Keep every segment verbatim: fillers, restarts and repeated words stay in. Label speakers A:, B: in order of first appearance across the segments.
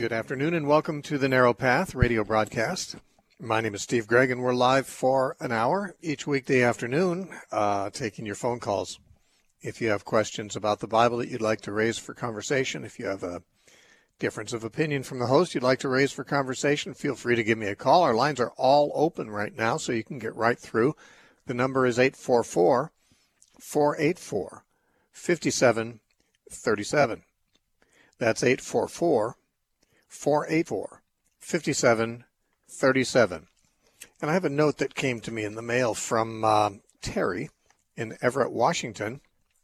A: Good afternoon and welcome to the Narrow Path radio broadcast. My name is Steve Gregg and we're live for an hour each weekday afternoon, uh, taking your phone calls. If you have questions about the Bible that you'd like to raise for conversation, if you have a difference of opinion from the host you'd like to raise for conversation, feel free to give me a call. Our lines are all open right now, so you can get right through. The number is eight four four, four eight four, five seven three seven. That's eight four four, four eight four, five seven three seven. And I have a note that came to me in the mail from uh, Terry in Everett, Washington.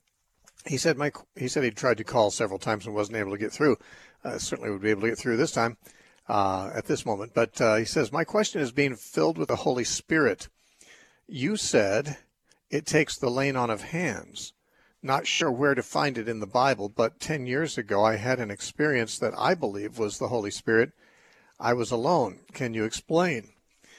A: He said my he said he tried to call several times and wasn't able to get through. Uh, certainly would be able to get through this time uh, at this moment. But uh, he says, my question is being filled with the Holy Spirit. You said it takes the laying on of hands. Not sure where to find it in the Bible, but ten years ago I had an experience that I believe was the Holy Spirit. I was alone. Can you explain?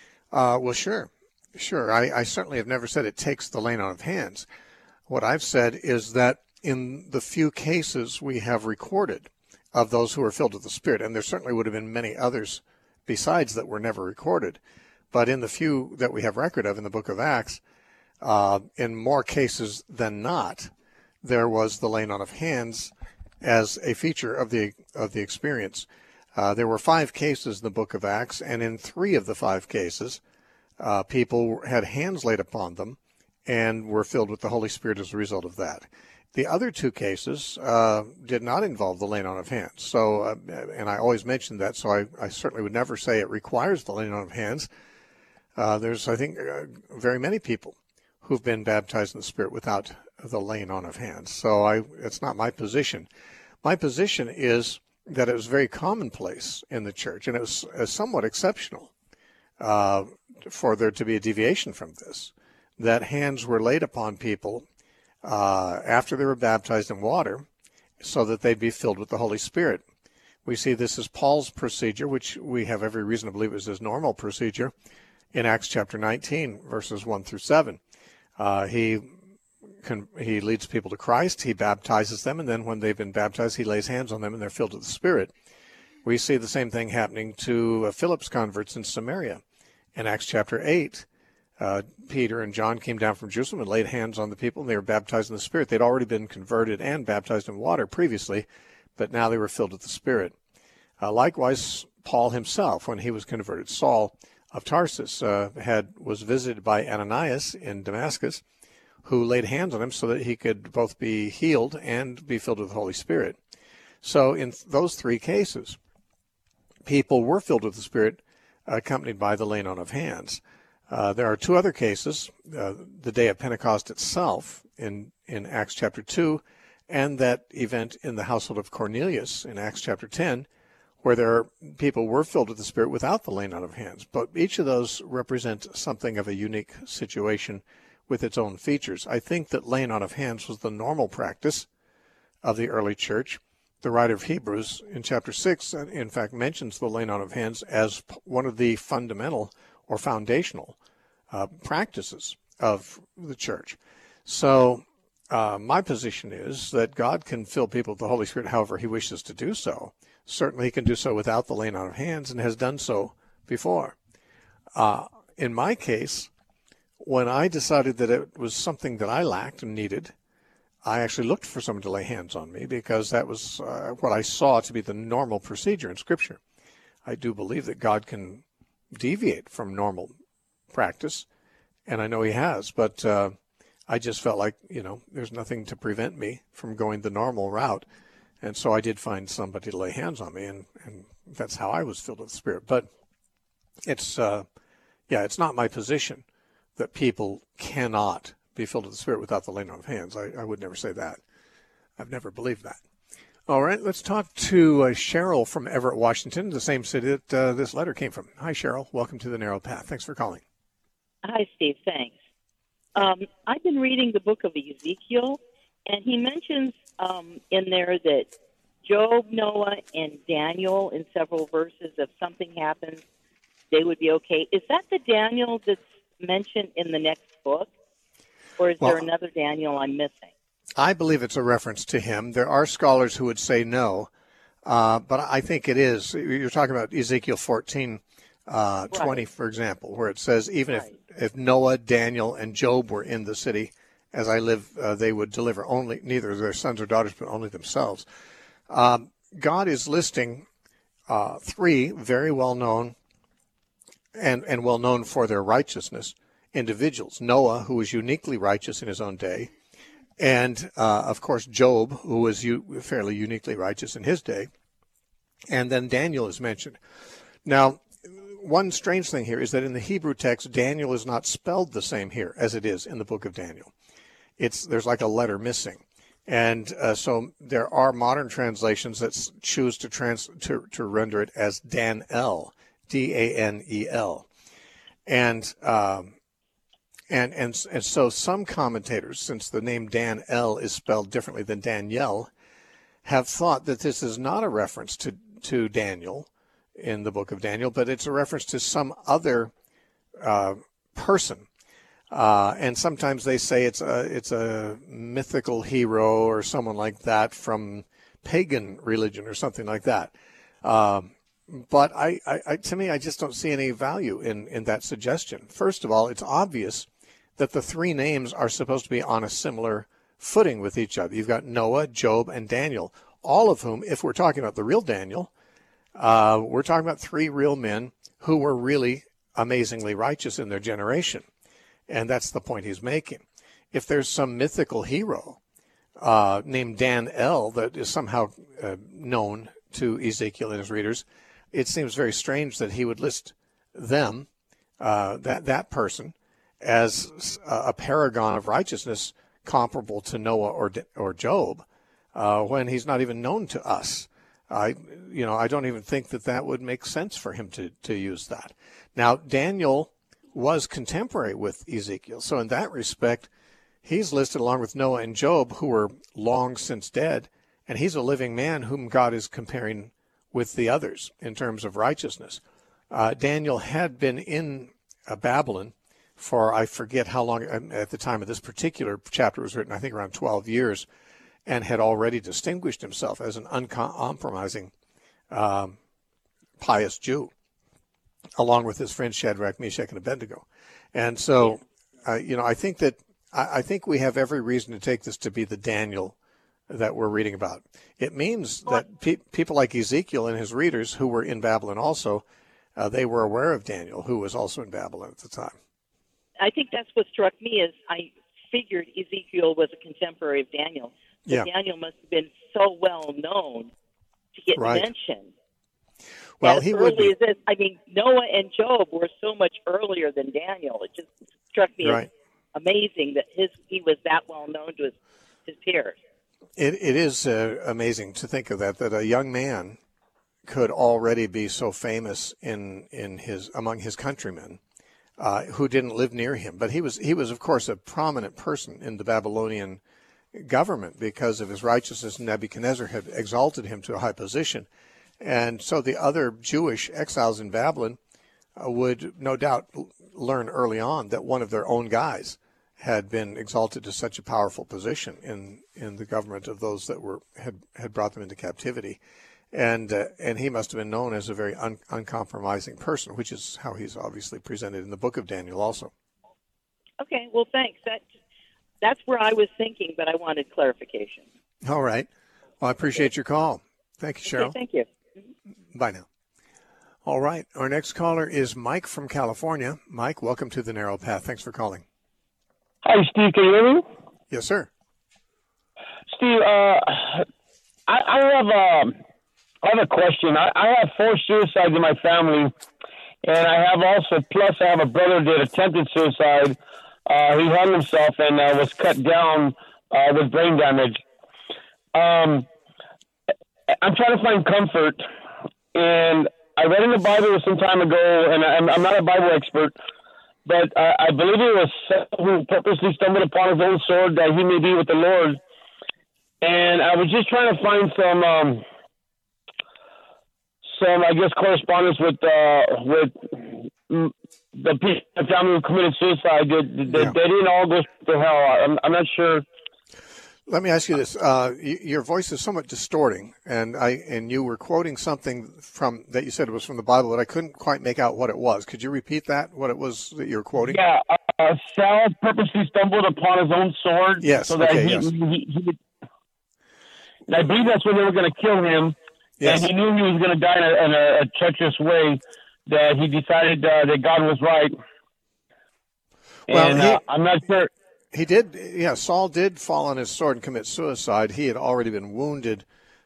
A: Uh, well, sure. Sure. I, I certainly have never said it takes the laying on of hands. What I've said is that in the few cases we have recorded of those who are filled with the Spirit, and there certainly would have been many others besides that were never recorded, but in the few that we have record of in the book of Acts, uh, in more cases than not, there was the laying on of hands as a feature of the of the experience. Uh, there were five cases in the book of Acts, and in three of the five cases, uh, people had hands laid upon them and were filled with the Holy Spirit as a result of that. The other two cases uh, did not involve the laying on of hands. So, uh, and I always mention that, so I, I certainly would never say it requires the laying on of hands. Uh, there's, I think, uh, very many people who've been baptized in the Spirit without the laying on of hands. So I, it's not my position. My position is that it was very commonplace in the church, and it was uh, somewhat exceptional uh, for there to be a deviation from this, that hands were laid upon people uh, after they were baptized in water so that they'd be filled with the Holy Spirit. We see this as Paul's procedure, which we have every reason to believe is his normal procedure, in Acts chapter nineteen, verses one through seven. Uh, he can, he leads people to Christ, he baptizes them, and then when they've been baptized, he lays hands on them and they're filled with the Spirit. We see the same thing happening to uh, Philip's converts in Samaria. In Acts chapter eight, uh, Peter and John came down from Jerusalem and laid hands on the people, and they were baptized in the Spirit. They'd already been converted and baptized in water previously, but now they were filled with the Spirit. Uh, likewise, Paul himself, when he was converted, Saul of Tarsus, uh, had was visited by Ananias in Damascus, who laid hands on him so that he could both be healed and be filled with the Holy Spirit. So in those three cases, people were filled with the Spirit, accompanied by the laying on of hands. Uh, there are two other cases, uh, the day of Pentecost itself in, in Acts chapter two, and that event in the household of Cornelius in Acts chapter ten, where there are, people were filled with the Spirit without the laying on of hands. But each of those represent something of a unique situation with its own features. I think that laying on of hands was the normal practice of the early church. The writer of Hebrews in chapter six, in fact, mentions the laying on of hands as one of the fundamental or foundational uh, practices of the church. So uh, my position is that God can fill people with the Holy Spirit however he wishes to do so. Certainly he can do so without the laying on of hands and has done so before. Uh, in my case, when I decided that it was something that I lacked and needed, I actually looked for someone to lay hands on me because that was uh, what I saw to be the normal procedure in Scripture. I do believe that God can deviate from normal practice, and I know he has, but uh, I just felt like, you know, there's nothing to prevent me from going the normal route, and so I did find somebody to lay hands on me, and, and that's how I was filled with the Spirit. But it's, uh, yeah, it's not my position that people cannot be filled with the Spirit without the laying on of hands. I, I would never say that. I've never believed that. All right, let's talk to uh, Cheryl from Everett, Washington, the same city that uh, this letter came from. Hi, Cheryl. Welcome to the Narrow Path. Thanks for calling.
B: Hi, Steve. Thanks. Um, I've been reading the book of Ezekiel, and he mentions um, in there that Job, Noah, and Daniel, in several verses, if something happens, they would be okay. Is that the Daniel that's mentioned in the next book, or is well, there another Daniel I'm missing?
A: I believe it's a reference to him. There are scholars who would say no. Uh, but I think it is. You're talking about Ezekiel fourteen, uh, twenty,
B: Right.
A: for example, where it says, even
B: Right.
A: if, if Noah, Daniel, and Job were in the city, as I live, uh, they would deliver only, neither their sons or daughters, but only themselves. Um, God is listing uh, three very well-known and, and well-known for their righteousness individuals. Noah, who was uniquely righteous in his own day, and, uh, of course, Job, who was u- fairly uniquely righteous in his day. And then Daniel is mentioned. Now, one strange thing here is that in the Hebrew text, Daniel is not spelled the same here as it is in the book of Daniel. It's there's like a letter missing. And uh, so there are modern translations that s- choose to, trans- to, to render it as Dan-el, D A N E L. And... Um, And, and and so some commentators, since the name Dan-el is spelled differently than Daniel, have thought that this is not a reference to, to Daniel in the book of Daniel, but it's a reference to some other uh, person. Uh, and sometimes they say it's a it's a mythical hero or someone like that from pagan religion or something like that. Um, but I, I, I, to me, I just don't see any value in, in that suggestion. First of all, it's obvious that the three names are supposed to be on a similar footing with each other. You've got Noah, Job, and Daniel, all of whom, if we're talking about the real Daniel, uh, we're talking about three real men who were really amazingly righteous in their generation. And that's the point he's making. If there's some mythical hero uh, named Dan-el that is somehow uh, known to Ezekiel and his readers, it seems very strange that he would list them, uh, that, that person, as a paragon of righteousness comparable to Noah or or Job, uh, when he's not even known to us. I, you know, I don't even think that that would make sense for him to, to use that. Now, Daniel was contemporary with Ezekiel, so in that respect, he's listed along with Noah and Job, who were long since dead, and he's a living man whom God is comparing with the others in terms of righteousness. Uh, Daniel had been in uh, Babylon for I forget how long, at the time of this particular chapter was written, I think around twelve years, and had already distinguished himself as an uncompromising, um, pious Jew, along with his friends Shadrach, Meshach, and Abednego. And so, uh, you know, I think that, I, I think we have every reason to take this to be the Daniel that we're reading about. It means that pe- people like Ezekiel and his readers, who were in Babylon also, uh, they were aware of Daniel, who was also in Babylon at the time.
B: I think that's what struck me is I figured Ezekiel was a contemporary of Daniel. So
A: Yeah.
B: Daniel must have been so well known to get
A: Right.
B: mentioned.
A: Well,
B: as
A: he
B: early
A: would be.
B: as this, I mean, Noah and Job were so much earlier than Daniel. It just struck me
A: Right.
B: as amazing that his he was that well known to his, his peers.
A: It, it is uh, amazing to think of that, that a young man could already be so famous in, in his among his countrymen uh, who didn't live near him. But he was, he was, of course, a prominent person in the Babylonian government because of his righteousness. Nebuchadnezzar had exalted him to a high position. And so the other Jewish exiles in Babylon uh, would no doubt l- learn early on that one of their own guys had been exalted to such a powerful position in, in the government of those that were had, had brought them into captivity. And uh, and he must have been known as a very un, uncompromising person, which is how he's obviously presented in the book of Daniel also.
B: Okay, well, thanks. That that's where I was thinking, but I wanted clarification.
A: All right. Well, I appreciate your call. Thank you, Cheryl.
B: Okay, thank you.
A: Bye now. All right. Our next caller is Mike from California. Mike, welcome to the Narrow Path. Thanks for calling.
C: Hi, Steve. Can you hear me?
A: Yes, sir.
C: Steve, uh, I, I have um, I have a question. I, I have four suicides in my family, and I have also, plus I have a brother that attempted suicide. Uh, he hung himself and uh, was cut down uh, with brain damage. Um, I'm trying to find comfort, and I read in the Bible some time ago, and I'm, I'm not a Bible expert, but uh, I believe it was Saul who purposely stumbled upon his own sword that he may be with the Lord. And I was just trying to find some, um, some I guess, correspondence with uh, with mm, the people, the family who committed suicide. Did, did,
A: Yeah.
C: They didn't all go to hell. I'm, I'm not sure.
A: Let me ask you this: uh, y- your voice is somewhat distorting, and I and you were quoting something from that you said it was from the Bible that I couldn't quite make out what it was. Could you repeat that? What it was that you were quoting?
C: Yeah, uh, Saul purposely stumbled upon his own sword,
A: Yes.
C: so that
A: Okay.
C: he,
A: Yes.
C: he, he, he would. And I believe that's when they were going to kill him,
A: Yes.
C: and he knew he was going to die in a, in a, a treacherous way. That he decided uh, that God was right.
A: Well,
C: and
A: he-
C: uh, I'm not sure.
A: He did, yeah. Saul did fall on his sword and commit suicide. He had already been wounded.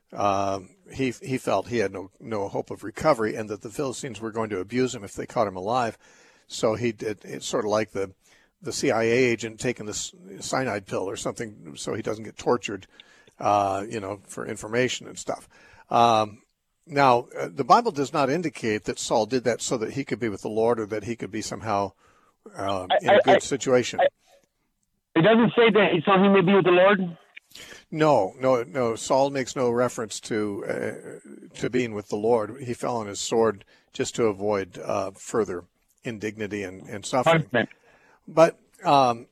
A: Um, he he felt he had no no hope of recovery, and that the Philistines were going to abuse him if they caught him alive. So he did. It's sort of like the the C I A agent taking the cyanide pill or something, so he doesn't get tortured, uh, you know, for information and stuff. Um, now, uh, the Bible does not indicate that Saul did that so that he could be with the Lord, or that he could be somehow uh, in a
C: I-
A: good
C: I-
A: situation.
C: I- It doesn't say that he saw him may be with the Lord.
A: No, no, no. Saul makes no reference to uh, to being with the Lord. He fell on his sword just to avoid uh, further indignity and, and suffering.
C: Punishment.
A: But um,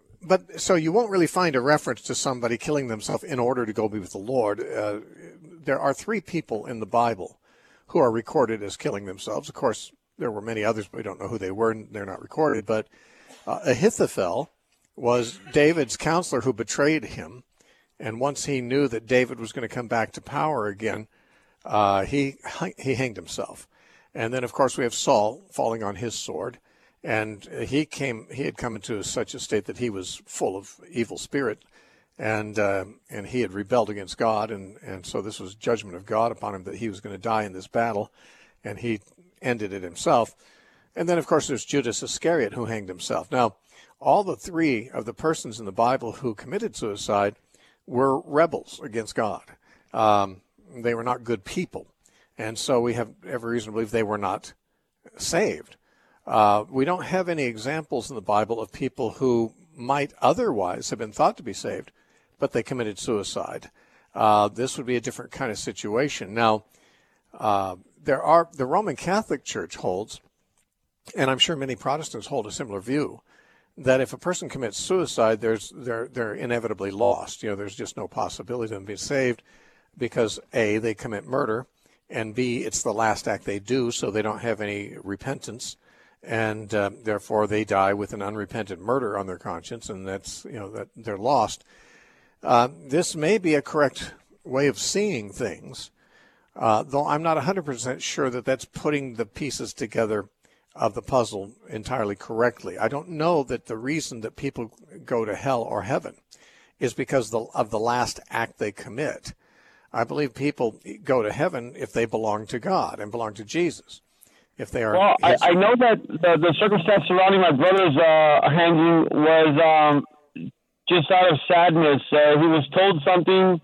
A: but so you won't really find a reference to somebody killing themselves in order to go be with the Lord. Uh, there are three people in the Bible who are recorded as killing themselves. Of course, there were many others, but we don't know who they were, and they're not recorded. But uh, Ahithophel was David's counselor who betrayed him. And once he knew that David was going to come back to power again, uh, he he hanged himself. And then, of course, we have Saul falling on his sword. And he came. He had come into such a state that he was full of evil spirit, and uh, and he had rebelled against God. And, and so this was judgment of God upon him that he was going to die in this battle. And he ended it himself. And then, of course, there's Judas Iscariot who hanged himself. Now, all the three of the persons in the Bible who committed suicide were rebels against God. Um, they were not good people. And so we have every reason to believe they were not saved. Uh, we don't have any examples in the Bible of people who might otherwise have been thought to be saved, but they committed suicide. Uh, this would be a different kind of situation. Now, uh, there are the Roman Catholic Church holds, and I'm sure many Protestants hold a similar view, that if a person commits suicide, there's they're they're inevitably lost. You know, there's just no possibility of them being saved because A, they commit murder, and B, it's the last act they do, so they don't have any repentance, and uh, therefore they die with an unrepentant murder on their conscience, and that's, you know, that they're lost. Uh, this may be a correct way of seeing things, uh, though I'm not one hundred percent sure that that's putting the pieces together of the puzzle entirely correctly. I don't know that the reason that people go to hell or heaven is because of the last act they commit. I believe people go to heaven if they belong to God and belong to Jesus. If they are,
C: Well, I,
A: his,
C: I know that the, the circumstance surrounding my brother's uh, hanging was um, just out of sadness. Uh, he was told something,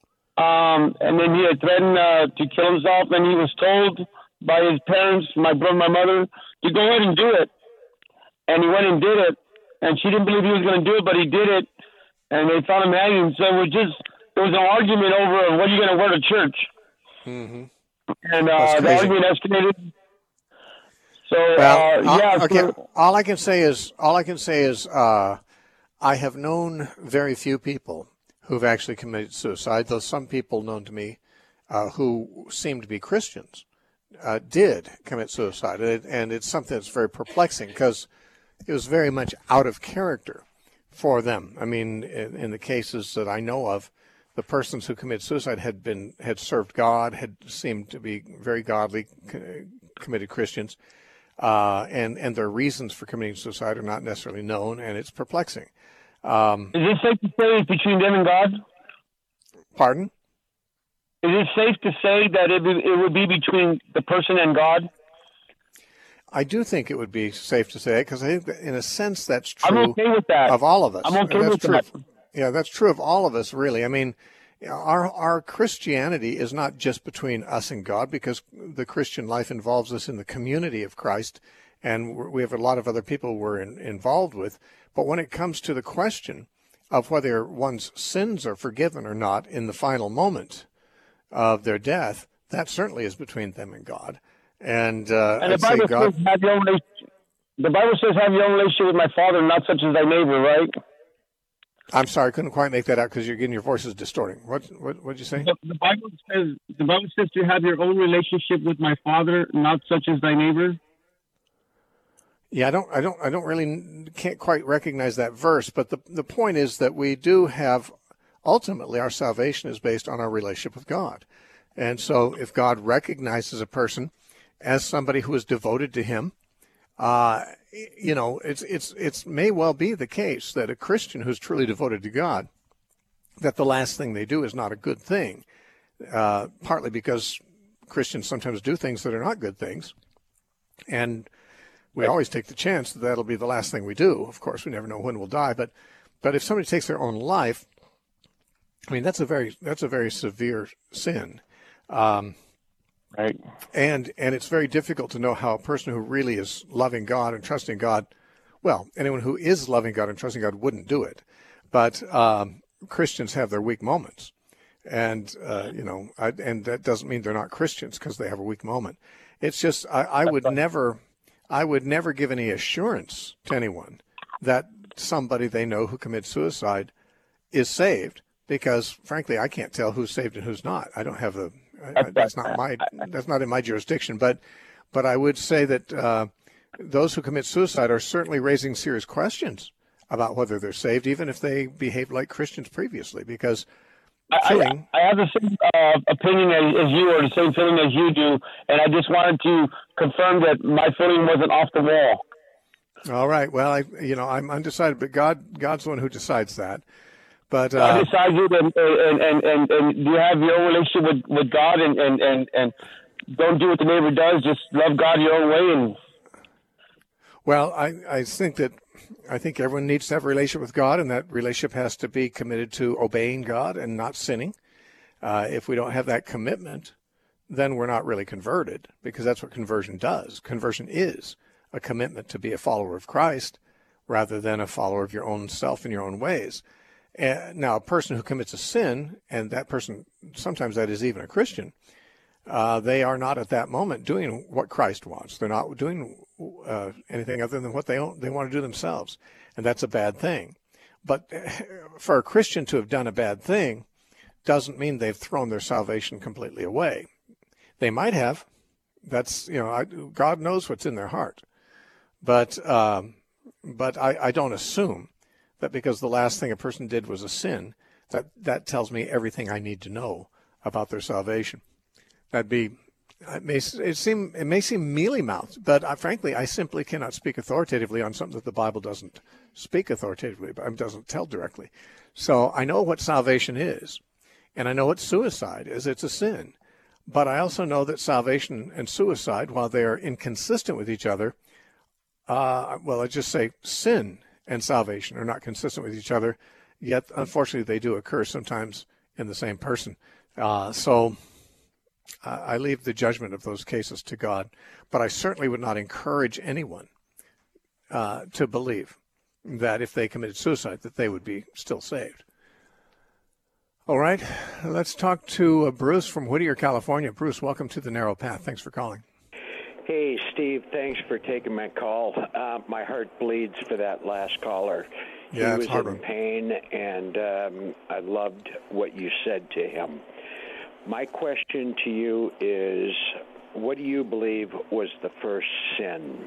C: um, and then he had threatened uh, to kill himself, and he was told by his parents, my brother, my mother, to go ahead and do it. And he went and did it. And she didn't believe he was going to do it, but he did it. And they found him hanging. So it was just, there was an argument over what are you going to wear to church.
A: mm-hmm.
C: And uh, the argument escalated. So,
A: Well,
C: uh, yeah.
A: all, okay.
C: So,
A: all I can say is, all I can say is, uh, I have known very few people who've actually committed suicide, though some people known to me uh, who seem to be Christians uh, did commit suicide. And, it, and it's something that's very perplexing because it was very much out of character for them. I mean, in, in the cases that I know of, the persons who committed suicide had been had served God, had seemed to be very godly, committed Christians, uh, and and their reasons for committing suicide are not necessarily known, and it's perplexing. Um,
C: is it safe to say it's between them and God?
A: pardon?
C: Is it safe to say that it, it would be between the person and God?
A: I do think it would be safe to say it because I think that in a sense that's true
C: I'm okay with that.
A: of all of us.
C: I'm okay
A: that's
C: with
A: true.
C: that.
A: Yeah, that's true of all of us, really. I mean, our our Christianity is not just between us and God, because the Christian life involves us in the community of Christ, and we have a lot of other people we're in, involved with. But when it comes to the question of whether one's sins are forgiven or not in the final moment of their death, that certainly is between them and God. And, uh,
C: And the
A: I'd say
C: Bible
A: God.
C: says have your own relationship. The Bible says have your own relationship with my Father, not such as thy neighbor, right?
A: I'm sorry, I couldn't quite make that out because you're getting your voice is distorting. What what what did you say?
C: The, the Bible says the Bible says to have your own relationship with my Father, not such as thy neighbor.
A: Yeah, I don't, I don't, I don't really can't quite recognize that verse, but the the point is that we do have ultimately our salvation is based on our relationship with God, and so if God recognizes a person as somebody who is devoted to Him, uh, you know, it's it's it's may well be the case that a Christian who's truly devoted to God, that the last thing they do is not a good thing, uh, partly because Christians sometimes do things that are not good things, and we always take the chance that that'll be the last thing we do. Of course, we never know when we'll die, but but if somebody takes their own life, I mean that's a very that's a very severe sin, um,
C: right?
A: And and it's very difficult to know how a person who really is loving God and trusting God, well, anyone who is loving God and trusting God wouldn't do it, but um, Christians have their weak moments, and uh, you know, I, and that doesn't mean they're not Christians because they have a weak moment. It's just I, I would never. I would never give any assurance to anyone that somebody they know who commits suicide is saved, because frankly, I can't tell who's saved and who's not. I don't have the, I, that's not my, that's not in my jurisdiction, but, but I would say that uh, those who commit suicide are certainly raising serious questions about whether they're saved, even if they behaved like Christians previously, because killing.
C: I, I have the same uh, opinion as, as you, or the same feeling as you do, and I just wanted to confirm that my feeling wasn't off the wall.
A: All right. Well, I, you know, I'm undecided, but God, God's the one who decides that. But uh,
C: God decides it, and and, and, and and you have your own relationship with, with God, and, and, and, and don't do what the neighbor does. Just love God your own way. And
A: well, I, I think that I think everyone needs to have a relationship with God, and that relationship has to be committed to obeying God and not sinning. Uh, if we don't have that commitment, then we're not really converted, because that's what conversion does. Conversion is a commitment to be a follower of Christ rather than a follower of your own self and your own ways. And now, a person who commits a sin, and that person, sometimes that is even a Christian, uh, they are not at that moment doing what Christ wants. They're not doing uh, anything other than what they own, they want to do themselves, and that's a bad thing. But for a Christian to have done a bad thing doesn't mean they've thrown their salvation completely away. They might have. That's, you know, I, God knows what's in their heart. But um, but I, I don't assume that because the last thing a person did was a sin, that that tells me everything I need to know about their salvation. That'd be, it may, it seem, it may seem mealy-mouthed, but I, frankly, I simply cannot speak authoritatively on something that the Bible doesn't speak authoritatively, but doesn't tell directly. So I know what salvation is, and I know what suicide is. It's a sin. But I also know that salvation and suicide, while they are inconsistent with each other, uh, well, I just say sin and salvation are not consistent with each other, yet unfortunately they do occur sometimes in the same person. Uh, so uh, I leave the judgment of those cases to God, but I certainly would not encourage anyone uh, to believe that if they committed suicide that they would be still saved. All right, let's talk to uh, Bruce from Whittier, California. Bruce, welcome to The Narrow Path. Thanks for calling.
D: Hey, Steve, thanks for taking my call. Uh, my heart bleeds for that last caller.
A: Yeah,
D: he was
A: hard
D: in
A: one.
D: pain, and um, I loved what you said to him. My question to you is, what do you believe was the first sin?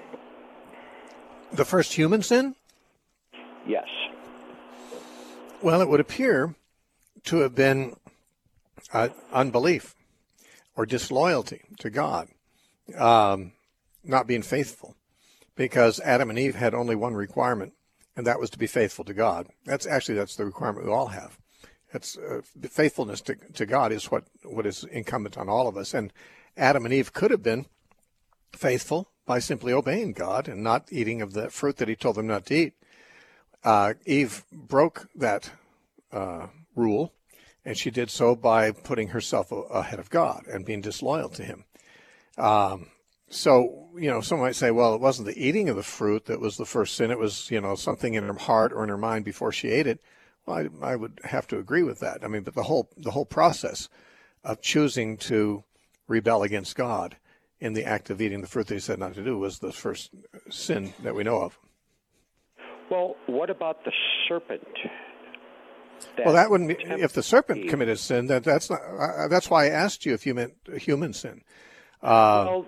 A: The first human sin?
D: Yes.
A: Well, it would appear to have been uh, unbelief or disloyalty to God, um, not being faithful, because Adam and Eve had only one requirement, and that was to be faithful to God. That's actually, that's the requirement we all have. It's uh, faithfulness to, to God is what, what is incumbent on all of us. And Adam and Eve could have been faithful by simply obeying God and not eating of the fruit that he told them not to eat. Uh, Eve broke that uh, rule, and she did so by putting herself ahead of God and being disloyal to him. Um, so, you know, some might say, well, it wasn't the eating of the fruit that was the first sin. It was, you know, something in her heart or in her mind before she ate it. Well, I, I would have to agree with that. I mean, but the whole the whole process of choosing to rebel against God in the act of eating the fruit that he said not to do was the first sin that we know of.
D: Well, what about the serpent? That
A: well, that wouldn't be, if the serpent
D: Eve?
A: committed sin, that that's not, uh, that's why I asked you if you meant human sin. Uh,
D: Well,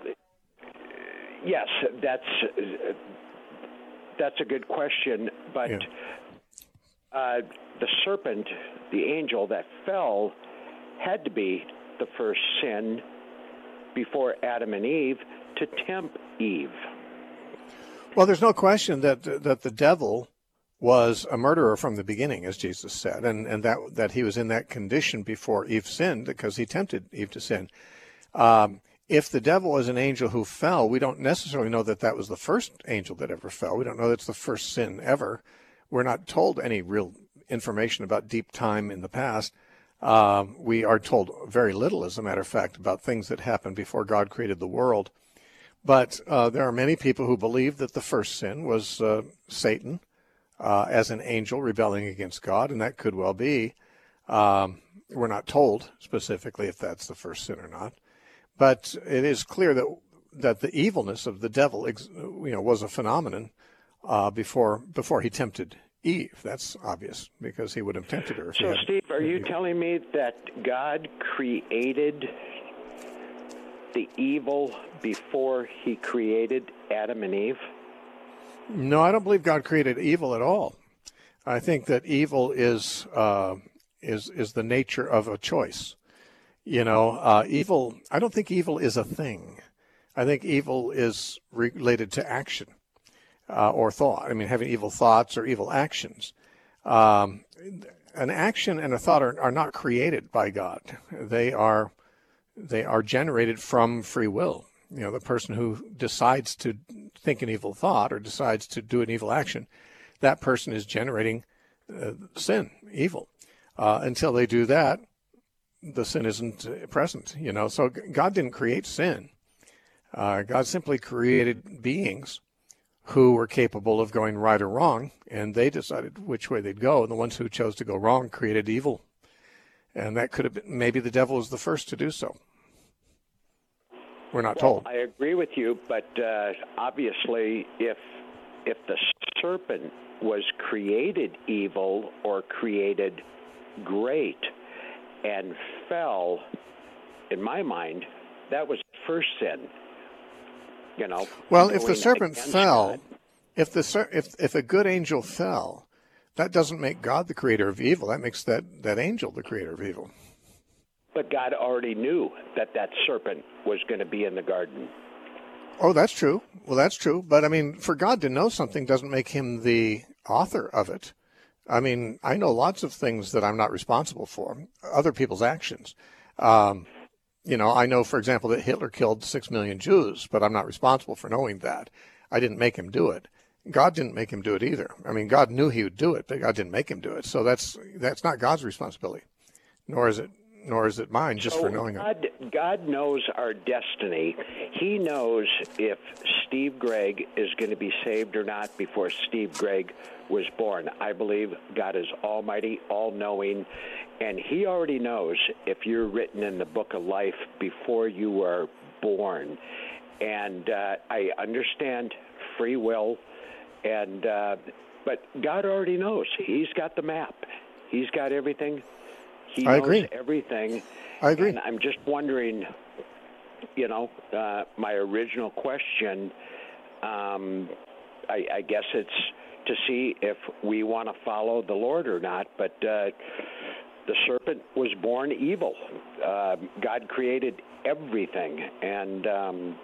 D: yes, that's uh, that's a good question, but
A: Yeah.
D: uh, the serpent, the angel that fell, had to be the first sin before Adam and Eve to tempt Eve.
A: Well, there's no question that that the devil was a murderer from the beginning, as Jesus said, and, and that that he was in that condition before Eve sinned because he tempted Eve to sin. Um, if the devil was an angel who fell, we don't necessarily know that that was the first angel that ever fell. We don't know that's the first sin ever. We're not told any real information about deep time in the past. Um, we are told very little, as a matter of fact, about things that happened before God created the world. But uh, there are many people who believe that the first sin was uh, Satan uh, as an angel rebelling against God, and that could well be. Um, we're not told specifically if that's the first sin or not. But it is clear that that the evilness of the devil, you know, was a phenomenon uh, before before he tempted Eve. That's obvious because he would have tempted her. If he
D: So,
A: hadn't.
D: Steve, are you telling me that God created the evil before he created Adam and Eve?
A: No, I don't believe God created evil at all. I think that evil is uh, is is the nature of a choice. You know, uh, evil. I don't think evil is a thing. I think evil is related to action uh, or thought. I mean, having evil thoughts or evil actions. Um, an action and a thought are, are not created by God. They are they are generated from free will. You know, the person who decides to think an evil thought or decides to do an evil action, that person is generating uh, sin, evil. Uh, until they do that, the sin isn't present, you know. So God didn't create sin. Uh, God simply created beings who were capable of going right or wrong, and they decided which way they'd go. And the ones who chose to go wrong created evil. And that could have been, maybe the devil was the first to do so. We're not
D: Well,
A: told.
D: I agree with you, but uh, obviously, if if the serpent was created evil or created great and fell, in my mind, that was the first sin. You know.
A: Well, if the
D: going
A: serpent
D: against
A: fell,
D: God.
A: if the ser- if if a good angel fell, that doesn't make God the creator of evil. That makes that, that angel the creator of evil.
D: But God already knew that that serpent was going to be in the garden.
A: Oh, that's true. Well, that's true. But I mean, for God to know something doesn't make him the author of it. I mean, I know lots of things that I'm not responsible for, other people's actions. Um, you know, I know, for example, that Hitler killed six million Jews, but I'm not responsible for knowing that. I didn't make him do it. God didn't make him do it either. I mean, God knew he would do it, but God didn't make him do it. So that's that's not God's responsibility, nor is it nor is it mine just
D: so
A: for knowing it.
D: God, God knows our destiny. He knows if Steve Gregg is going to be saved or not before Steve Gregg was born. I believe God is almighty, all-knowing, and he already knows if you're written in the book of life before you were born. And uh, I understand free will, and uh, but God already knows. He's got the map. He's got everything. He
A: I
D: knows
A: agree.
D: everything.
A: I agree.
D: And I'm just wondering, you know, uh, my original question, um, I, I guess it's to see if we want to follow the Lord or not. But uh, the serpent was born evil. Uh, God created everything. And um,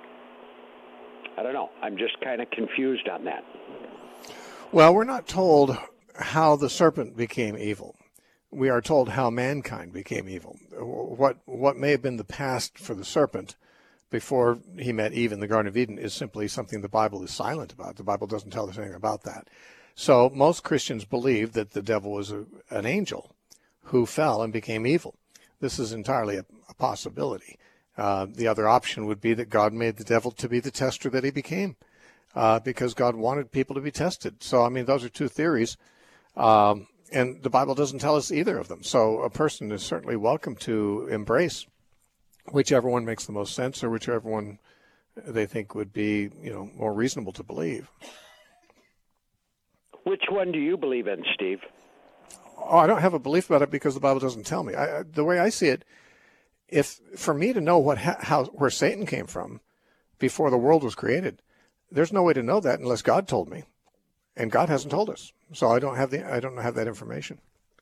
D: I don't know. I'm just kind of confused on that.
A: Well, we're not told how the serpent became evil. We are told how mankind became evil. What what may have been the past for the serpent before he met Eve in the Garden of Eden is simply something the Bible is silent about. The Bible doesn't tell us anything about that. So most Christians believe that the devil was a, an angel who fell and became evil. This is entirely a, a possibility. Uh, the other option would be that God made the devil to be the tester that he became, uh, because God wanted people to be tested. So, I mean, those are two theories. Um, And the Bible doesn't tell us either of them. So a person is certainly welcome to embrace whichever one makes the most sense or whichever one they think would be, you know, more reasonable to believe.
D: Which one do you believe in, Steve?
A: Oh, I don't have a belief about it because the Bible doesn't tell me. I, the way I see it, if for me to know what how where Satan came from before the world was created, there's no way to know that unless God told me, and God hasn't told us. So I don't have the I don't have that information.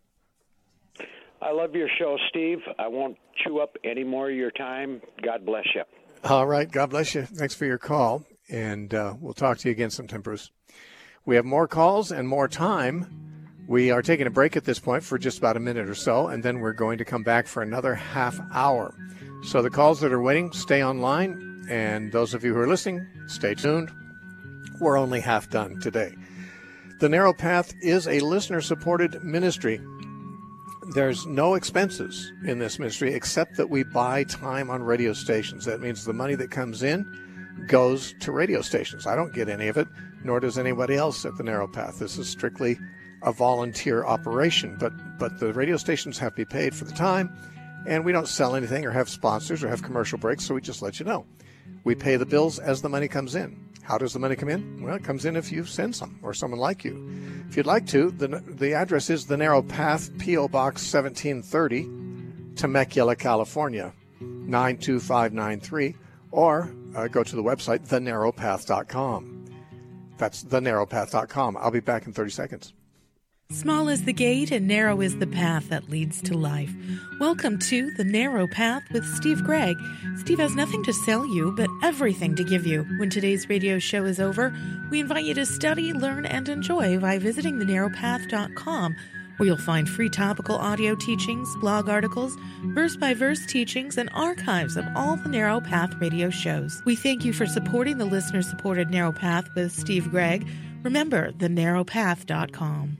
D: I love your show, Steve. I won't chew up any more of your time. God bless you.
A: All right. God bless you. Thanks for your call. And uh, we'll talk to you again sometime, Bruce. We have more calls and more time. We are taking a break at this point for just about a minute or so, and then we're going to come back for another half hour. So the calls that are waiting, stay online. And those of you who are listening, stay tuned. We're only half done today. The Narrow Path is a listener-supported ministry. There's no expenses in this ministry except that we buy time on radio stations. That means the money that comes in goes to radio stations. I don't get any of it, nor does anybody else at the Narrow Path. This is strictly a volunteer operation, but but the radio stations have to be paid for the time, and we don't sell anything or have sponsors or have commercial breaks, so we just let you know. We pay the bills as the money comes in. How does the money come in? Well, it comes in if you send some or someone like you. If you'd like to, the, the address is The Narrow Path, P O. Box seventeen thirty, Temecula, California, nine two five nine three, or uh, go to the website, the narrow path dot com. That's the narrow path dot com. I'll be back in thirty seconds.
E: Small is the gate and narrow is the path that leads to life. Welcome to The Narrow Path with Steve Gregg. Steve has nothing to sell you, but everything to give you. When today's radio show is over, we invite you to study, learn, and enjoy by visiting the narrow path dot com, where you'll find free topical audio teachings, blog articles, verse-by-verse teachings, and archives of all the Narrow Path radio shows. We thank you for supporting the listener-supported Narrow Path with Steve Gregg. Remember, the narrow path dot com.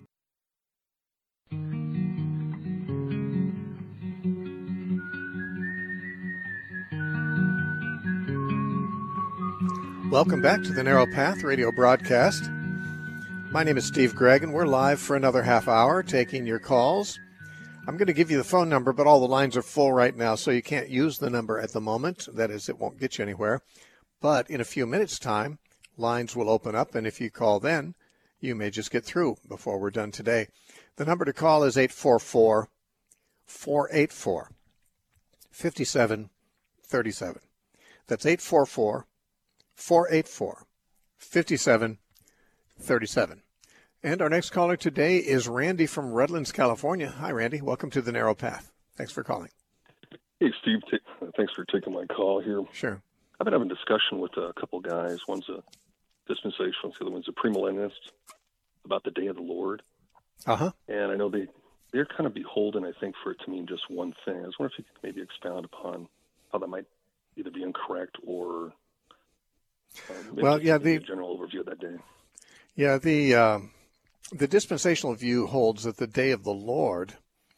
A: Welcome back to the Narrow Path radio broadcast. My name is Steve Gregg, and we're live for another half hour taking your calls. I'm going to give you the phone number, but all the lines are full right now, so you can't use the number at the moment. That is, it won't get you anywhere. But in a few minutes' time, lines will open up, and if you call then, you may just get through before we're done today. The number to call is eight four four, four eight four, five seven three seven. That's eight four four, four eight four, five seven three seven. And our next caller today is Randy from Redlands, California. Hi, Randy. Welcome to the Narrow Path. Thanks for calling.
F: Hey, Steve. T- thanks for taking my call here.
A: Sure.
F: I've been having a discussion with a couple guys. One's a dispensationalist, the other one's a premillennialist, about the day of the Lord.
A: Uh-huh.
F: And I know they, they're kind of beholden, I think, for it to mean just one thing. I was wondering if you could maybe expound upon how that might either be incorrect or uh,
A: well, yeah, the
F: a general overview of that day.
A: Yeah, the uh, the dispensational view holds that the day of the Lord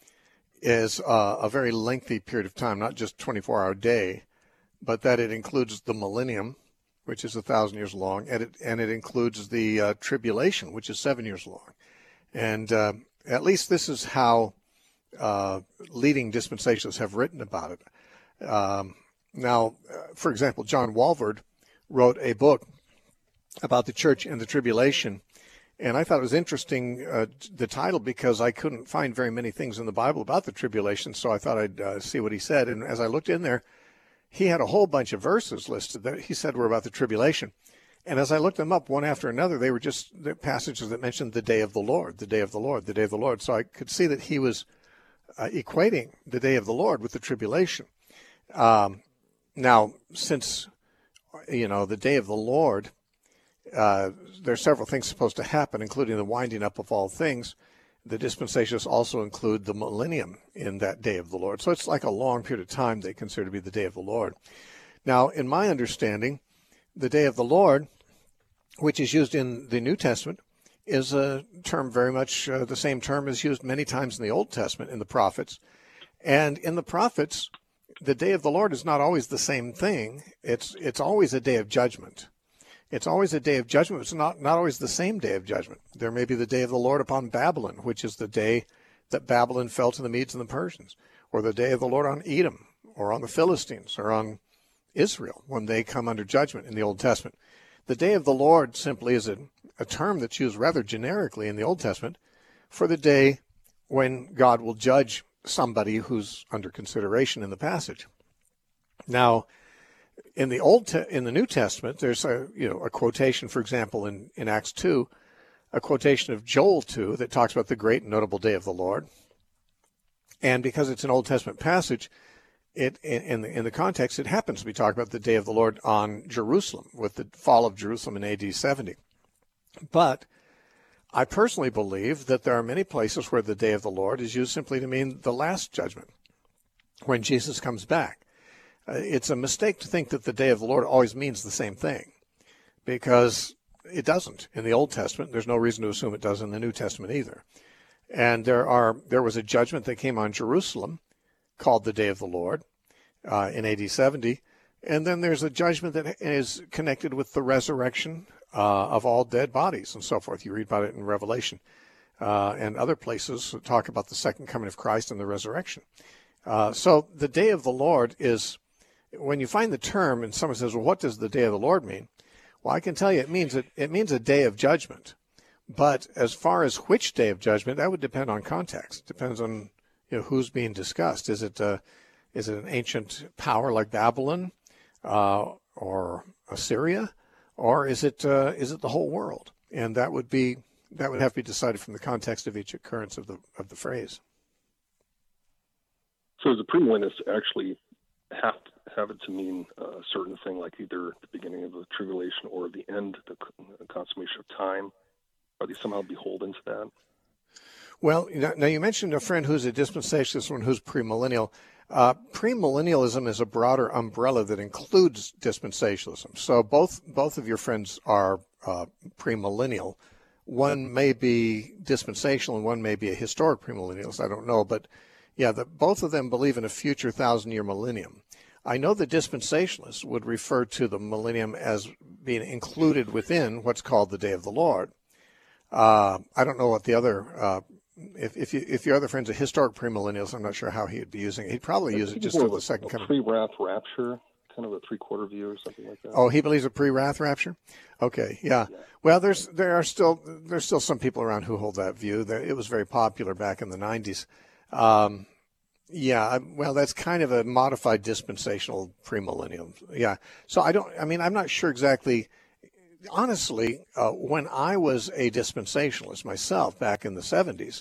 A: is uh, a very lengthy period of time, not just twenty-four hour day, but that it includes the millennium, which is a thousand years long, and it, and it includes the uh, tribulation, which is seven years long. And uh, at least this is how uh, leading dispensationalists have written about it. Um, now, uh, for example, John Walvoord wrote a book about the church and the tribulation, and I thought it was interesting, uh, the title, because I couldn't find very many things in the Bible about the tribulation, so I thought I'd uh, see what he said. And as I looked in there, he had a whole bunch of verses listed that he said were about the tribulation. And as I looked them up one after another, they were just the passages that mentioned the day of the Lord, the day of the Lord, the day of the Lord. So I could see that he was uh, equating the day of the Lord with the tribulation. Um, now, since, you know, the day of the Lord, uh, there are several things supposed to happen, including the winding up of all things. The dispensationalists also include the millennium in that day of the Lord. So it's like a long period of time they consider to be the day of the Lord. Now, in my understanding, the day of the Lord, which is used in the New Testament, is a term very much uh, the same term as used many times in the Old Testament in the prophets. And in the prophets, the day of the Lord is not always the same thing. It's it's always a day of judgment. It's always a day of judgment. It's not, not always the same day of judgment. There may be the day of the Lord upon Babylon, which is the day that Babylon fell to the Medes and the Persians, or the day of the Lord on Edom, or on the Philistines, or on Israel, when they come under judgment in the Old Testament. The day of the Lord simply is a, a term that's used rather generically in the Old Testament for the day when God will judge somebody who's under consideration in the passage. Now, in the Old Te- in the New Testament, there's a you know a quotation, for example, in, in Acts two, a quotation of Joel two that talks about the great and notable day of the Lord. And because it's an Old Testament passage, it in the in the context, it happens to be talking about the day of the Lord on Jerusalem, with the fall of Jerusalem in A D seventy. But I personally believe that there are many places where the day of the Lord is used simply to mean the last judgment, when Jesus comes back. Uh, it's a mistake to think that the day of the Lord always means the same thing, because it doesn't. In the Old Testament, there's no reason to assume it does in the New Testament either. And there are there was a judgment that came on Jerusalem called the day of the Lord uh, in A D seventy. And then there's a judgment that is connected with the resurrection uh, of all dead bodies and so forth. You read about it in Revelation uh, and other places that talk about the second coming of Christ and the resurrection. Uh, so the day of the Lord is, when you find the term and someone says, well, what does the day of the Lord mean? Well, I can tell you it means it, it means a day of judgment. But as far as which day of judgment, that would depend on context. It depends on you know who's being discussed. Is it uh, is it an ancient power like Babylon uh, or Assyria, or is it uh, is it the whole world? And that would be that would have to be decided from the context of each occurrence of the of the phrase.
F: So does the premillennialists actually have to have it to mean a certain thing, like either the beginning of the tribulation or the end, the consummation of time? Are they somehow beholden to that?
A: Well, now you mentioned a friend who's a dispensationalist, one who's premillennial. Uh, premillennialism is a broader umbrella that includes dispensationalism. So both both of your friends are uh, premillennial. One may be dispensational and one may be a historic premillennialist. I don't know, but yeah, the, both of them believe in a future thousand-year millennium. I know the dispensationalists would refer to the millennium as being included within what's called the Day of the Lord. Uh, I don't know what the other, uh, if if, you, if your other friend's a historic premillennialist, I'm not sure how he'd be using it. He'd probably use it just for the second coming.
F: Pre-wrath rapture, kind of a three-quarter view or something like that.
A: Oh, he believes a pre-wrath rapture? Okay, yeah. yeah. Well, there's there are still there's still some people around who hold that view. It was very popular back in the nineties. Um, yeah, well, that's kind of a modified dispensational premillennial. Yeah. So I don't. I mean, I'm not sure exactly. Honestly, uh, when I was a dispensationalist myself back in the seventies,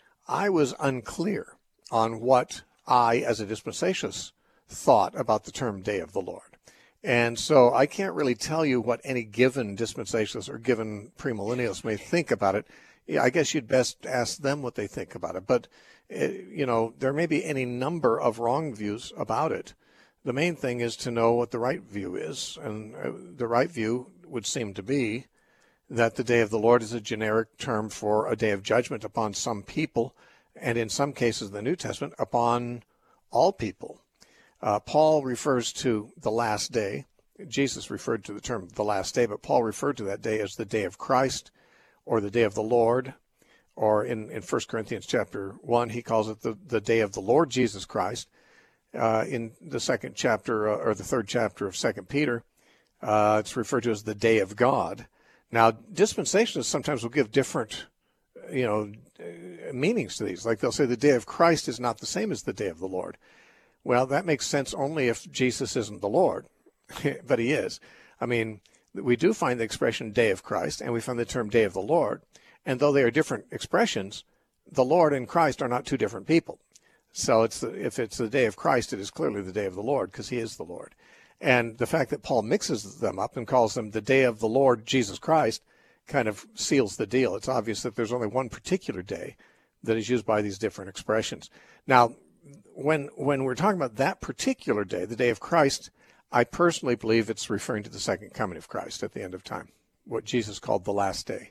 A: I was unclear on what I, as a dispensationalist, thought about the term Day of the Lord. And so I can't really tell you what any given dispensationalist or given premillennialist may think about it. Yeah, I guess you'd best ask them what they think about it. But, uh, you know, there may be any number of wrong views about it. The main thing is to know what the right view is. And uh, the right view would seem to be that the day of the Lord is a generic term for a day of judgment upon some people, and in some cases in the New Testament, upon all people. Uh, Paul refers to the last day. Jesus referred to the term the last day, but Paul referred to that day as the day of Christ or the day of the Lord, or in, in First Corinthians chapter one, he calls it the, the day of the Lord Jesus Christ. Uh, in the second chapter, uh, or the third chapter of Second Peter, Uh, it's referred to as the day of God. Now, dispensationalists sometimes will give different, you know, meanings to these. Like they'll say the day of Christ is not the same as the day of the Lord. Well, that makes sense only if Jesus isn't the Lord, but he is. I mean, we do find the expression day of Christ, and we find the term day of the Lord. And though they are different expressions, the Lord and Christ are not two different people. So it's the, if it's the day of Christ, it is clearly the day of the Lord, because he is the Lord. And the fact that Paul mixes them up and calls them the day of the Lord Jesus Christ kind of seals the deal. It's obvious that there's only one particular day that is used by these different expressions. Now, when when we're talking about that particular day, the day of Christ, I personally believe it's referring to the second coming of Christ at the end of time, what Jesus called the last day.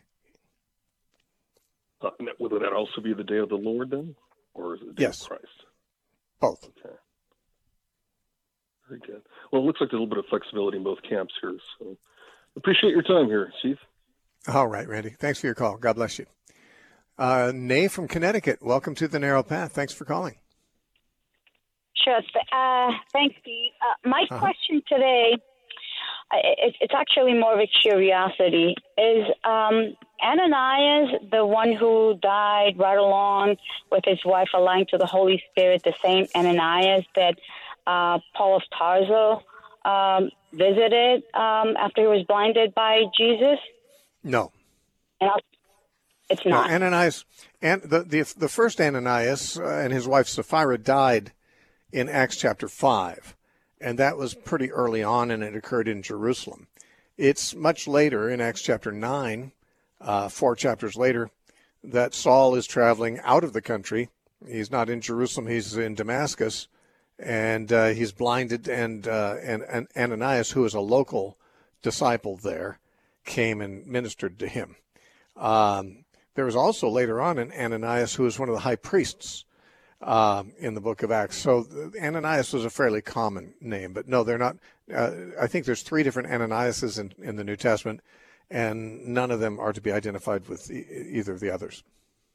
F: Uh, would that also be the day of the Lord then? Or is it the day
A: yes.
F: of Christ?
A: Both.
F: Okay. Very good. Well, it looks like there's a little bit of flexibility in both camps here. So appreciate your time here, Steve.
A: All right, Randy. Thanks for your call. God bless you. Uh, Nay from Connecticut, welcome to the Narrow Path. Thanks for calling.
G: Sure. Uh, thanks, Steve. Uh, my
A: uh-huh.
G: question today, it, it's actually more of a curiosity. Is um, Ananias the one who died right along with his wife aligned to the Holy Spirit, the same Ananias that uh, Paul of Tarso um, visited um, after he was blinded by Jesus?
A: No.
G: And I'll, it's not.
A: No, Ananias, and the, the, the first Ananias uh, and his wife Sapphira died in Acts chapter five. And that was pretty early on, and it occurred in Jerusalem. It's much later, in Acts chapter nine, uh, four chapters later, that Saul is traveling out of the country. He's not in Jerusalem, he's in Damascus, and uh, he's blinded, and, uh, and, and Ananias, who is a local disciple there, came and ministered to him. Um, there was also later on an Ananias who was one of the high priests Uh, in the book of Acts. So Ananias was a fairly common name, but no, they're not. Uh, I think there's three different Ananiases in, in the New Testament, and none of them are to be identified with e- either of the others.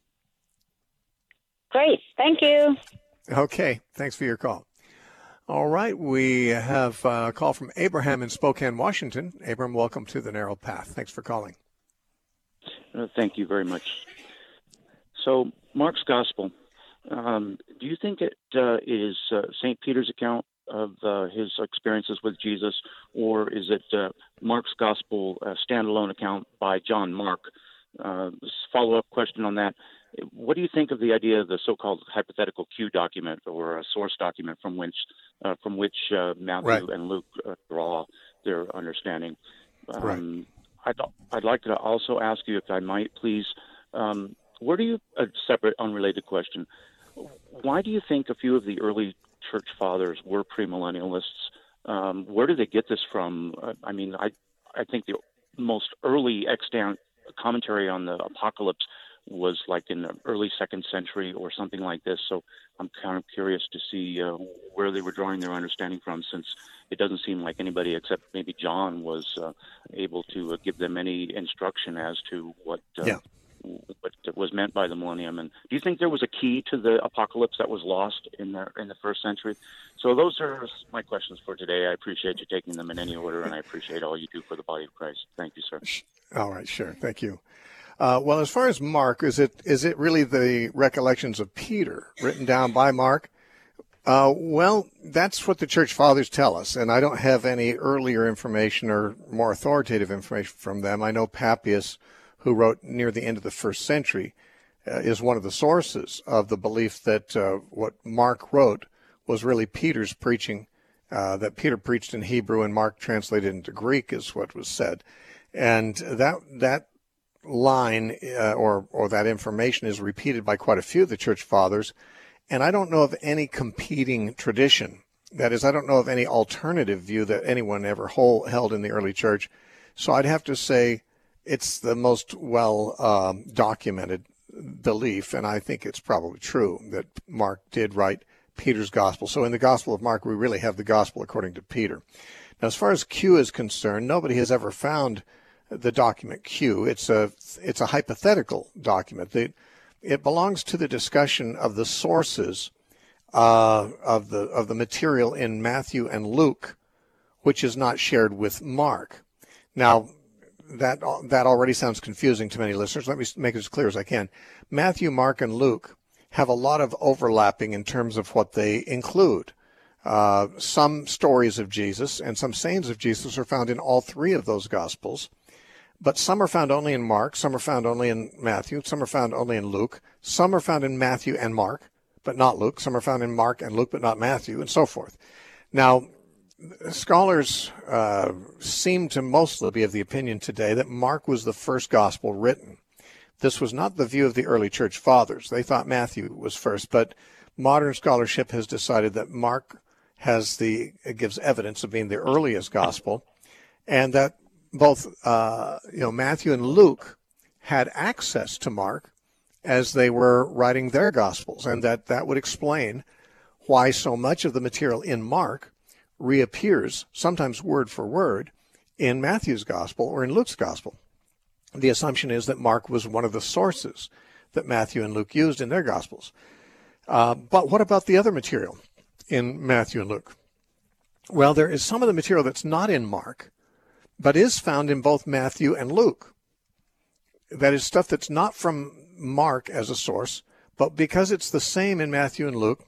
G: Great. Thank you.
A: Okay. Thanks for your call. All right. We have a call from Abraham in Spokane, Washington. Abraham, welcome to the Narrow Path. Thanks for calling.
H: Uh, thank you very much. So Mark's Gospel, Um, do you think it uh, is uh, Saint Peter's account of uh, his experiences with Jesus, or is it uh, Mark's Gospel uh, standalone account by John Mark? Uh, follow-up question on that. What do you think of the idea of the so-called hypothetical Q document, or a source document from which from which, uh, from which uh, Matthew
A: right.
H: and Luke uh, draw their understanding? Um,
A: right.
H: I'd, I'd like to also ask you, if I might, please, um, where do you, a separate, unrelated question, why do you think a few of the early church fathers were premillennialists? Um, where did they get this from? Uh, I mean, I I think the most early extant commentary on the apocalypse was like in the early second century or something like this. So I'm kind of curious to see uh, where they were drawing their understanding from, since it doesn't seem like anybody except maybe John was uh, able to uh, give them any instruction as to what uh,
A: yeah.
H: what was meant by the millennium. And do you think there was a key to the apocalypse that was lost in the in the first century? So those are my questions for today. I appreciate you taking them in any order, and I appreciate all you do for the body of Christ. Thank you, sir.
A: All right, sure. Thank you. Uh, well, as far as Mark, is it is it really the recollections of Peter written down by Mark? Uh, well, that's what the church fathers tell us, and I don't have any earlier information or more authoritative information from them. I know Papias, who wrote near the end of the first century, uh, is one of the sources of the belief that uh, what Mark wrote was really Peter's preaching, uh, that Peter preached in Hebrew and Mark translated into Greek, is what was said. And that that line uh, or or that information is repeated by quite a few of the church fathers, and I don't know of any competing tradition. That is, I don't know of any alternative view that anyone ever hold, held in the early church. So I'd have to say it's the most well um, documented belief, and I think it's probably true that Mark did write Peter's gospel. So in the Gospel of Mark, we really have the gospel according to Peter. Now, as far as Q is concerned, nobody has ever found the document Q. It's a it's a hypothetical document. It, it belongs to the discussion of the sources uh, of the of the material in Matthew and Luke, which is not shared with Mark. Now, that that already sounds confusing to many listeners. Let me make it as clear as I can. Matthew, Mark, and Luke have a lot of overlapping in terms of what they include. Uh, some stories of Jesus and some sayings of Jesus are found in all three of those Gospels. But some are found only in Mark, some are found only in Matthew, some are found only in Luke, some are found in Matthew and Mark, but not Luke, some are found in Mark and Luke, but not Matthew, and so forth. Now, scholars uh, seem to mostly be of the opinion today that Mark was the first gospel written. This was not the view of the early church fathers. They thought Matthew was first, but modern scholarship has decided that Mark has the gives evidence of being the earliest gospel, and that both uh, you know Matthew and Luke had access to Mark as they were writing their gospels, and that that would explain why so much of the material in Mark reappears, sometimes word for word, in Matthew's gospel or in Luke's gospel. The assumption is that Mark was one of the sources that Matthew and Luke used in their gospels. Uh, but what about the other material in Matthew and Luke? Well, there is some of the material that's not in Mark, but is found in both Matthew and Luke. That is stuff that's not from Mark as a source, but because it's the same in Matthew and Luke,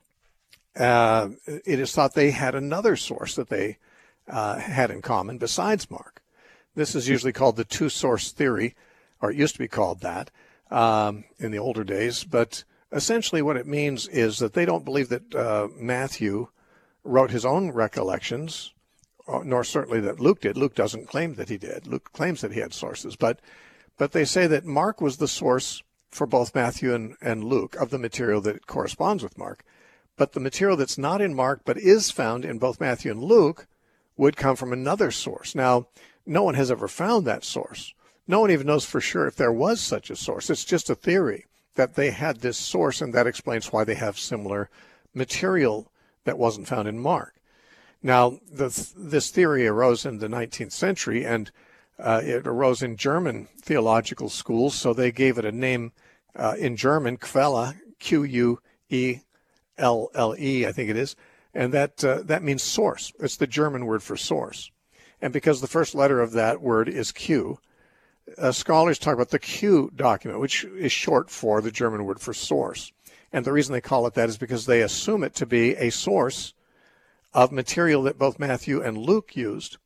A: uh, it is thought they had another source that they uh, had in common besides Mark. This is usually called the two-source theory, or it used to be called that um, in the older days. But essentially what it means is that they don't believe that uh, Matthew wrote his own recollections, nor certainly that Luke did. Luke doesn't claim that he did. Luke claims that he had sources. But but they say that Mark was the source for both Matthew and, and Luke of the material that corresponds with Mark. But the material that's not in Mark but is found in both Matthew and Luke would come from another source. Now, no one has ever found that source. No one even knows for sure if there was such a source. It's just a theory that they had this source, and that explains why they have similar material that wasn't found in Mark. Now, the, this theory arose in the nineteenth century, and uh, it arose in German theological schools, so they gave it a name uh, in German, Quelle, Q U E L L E, I think it is, and that uh, that means source. It's the German word for source. And because the first letter of that word is Q, uh, scholars talk about the Q document, which is short for the German word for source. And the reason they call it that is because they assume it to be a source of material that both Matthew and Luke used,